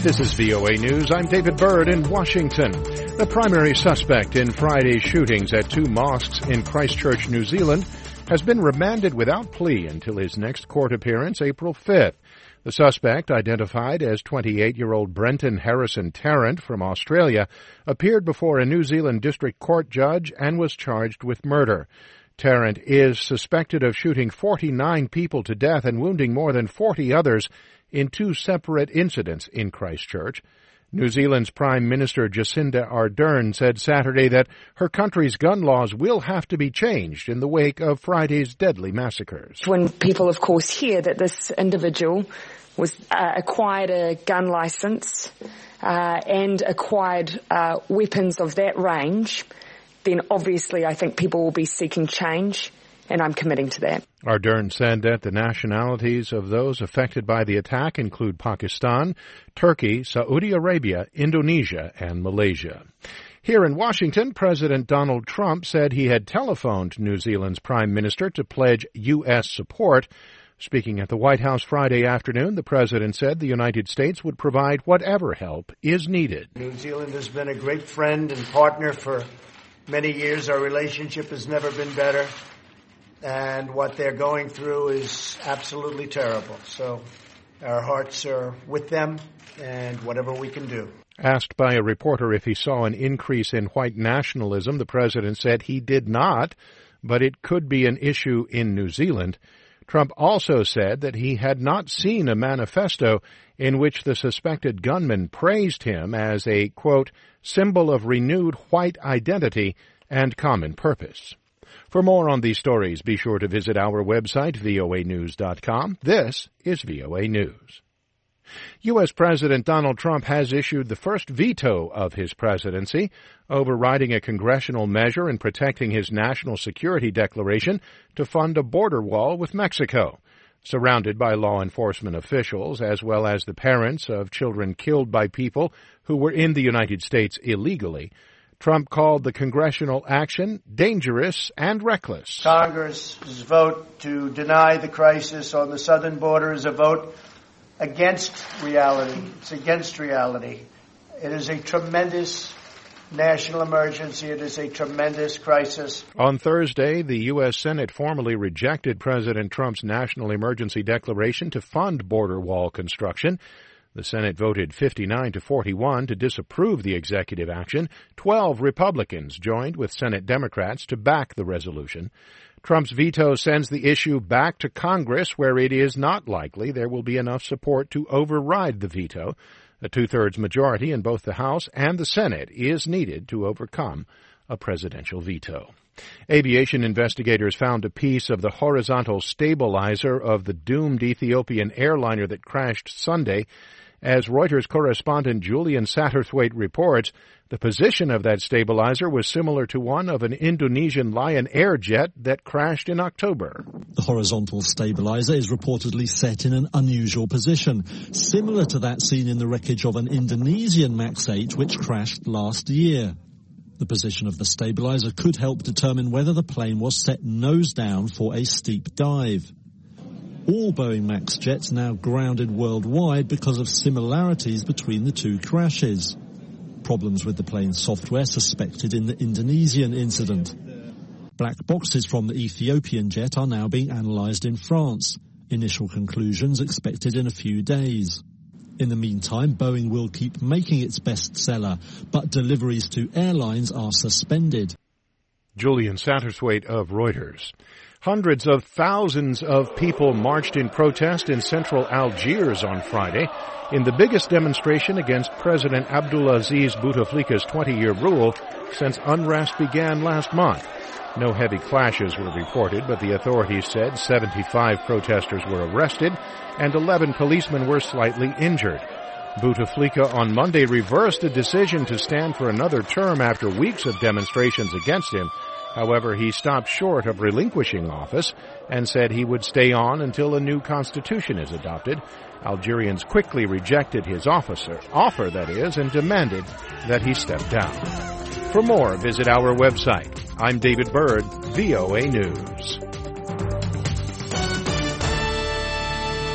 This is VOA News. I'm David Byrd in Washington. The primary suspect in Friday's shootings at two mosques in Christchurch, New Zealand, has been remanded without plea until his next court appearance, April 5th. The suspect, identified as 28-year-old Brenton Harrison Tarrant from Australia, appeared before a New Zealand district court judge and was charged with murder. Tarrant is suspected of shooting 49 people to death and wounding more than 40 others in two separate incidents in Christchurch. New Zealand's Prime Minister Jacinda Ardern said Saturday that her country's gun laws will have to be changed in the wake of Friday's deadly massacres. When people, of course, hear that this individual was acquired a gun license and acquired weapons of that range, then obviously I think people will be seeking change, and I'm committing to that. Ardern said that the nationalities of those affected by the attack include Pakistan, Turkey, Saudi Arabia, Indonesia, and Malaysia. Here in Washington, President Donald Trump said he had telephoned New Zealand's Prime Minister to pledge U.S. support. Speaking at the White House Friday afternoon, the president said the United States would provide whatever help is needed. New Zealand has been a great friend and partner for many years. Our relationship has never been better. And what they're going through is absolutely terrible. So our hearts are with them and whatever we can do. Asked by a reporter if he saw an increase in white nationalism, the president said he did not, but it could be an issue in New Zealand. Trump also said that he had not seen a manifesto in which the suspected gunman praised him as a, quote, symbol of renewed white identity and common purpose. For more on these stories, be sure to visit our website, voanews.com. This is VOA News. U.S. President Donald Trump has issued the first veto of his presidency, overriding a congressional measure in protecting his national security declaration to fund a border wall with Mexico. Surrounded by law enforcement officials, as well as the parents of children killed by people who were in the United States illegally, Trump called the congressional action dangerous and reckless. Congress's vote to deny the crisis on the southern border is a vote against reality. It's against reality. It is a tremendous national emergency. It is a tremendous crisis. On Thursday, the U.S. Senate formally rejected President Trump's national emergency declaration to fund border wall construction. The Senate voted 59-41 to disapprove the executive action. 12 Republicans joined with Senate Democrats to back the resolution. Trump's veto sends the issue back to Congress, where it is not likely there will be enough support to override the veto. A two-thirds majority in both the House and the Senate is needed to overcome a presidential veto. Aviation investigators found a piece of the horizontal stabilizer of the doomed Ethiopian airliner that crashed Sunday. As Reuters correspondent Julian Satterthwaite reports, the position of that stabilizer was similar to one of an Indonesian Lion Air jet that crashed in October. The horizontal stabilizer is reportedly set in an unusual position, similar to that seen in the wreckage of an Indonesian MAX 8 which crashed last year. The position of the stabilizer could help determine whether the plane was set nose down for a steep dive. All Boeing MAX jets now grounded worldwide because of similarities between the two crashes. Problems with the plane's software suspected in the Indonesian incident. Black boxes from the Ethiopian jet are now being analysed in France. Initial conclusions expected in a few days. In the meantime, Boeing will keep making its bestseller, but deliveries to airlines are suspended. Julian Satterthwaite of Reuters. Hundreds of thousands of people marched in protest in central Algiers on Friday in the biggest demonstration against President Abdulaziz Bouteflika's 20-year rule since unrest began last month. No heavy clashes were reported, but the authorities said 75 protesters were arrested and 11 policemen were slightly injured. Bouteflika on Monday reversed a decision to stand for another term after weeks of demonstrations against him. However, he stopped short of relinquishing office and said he would stay on until a new constitution is adopted. Algerians quickly rejected his offer, and demanded that he step down. For more, visit our website. I'm David Byrd, VOA News.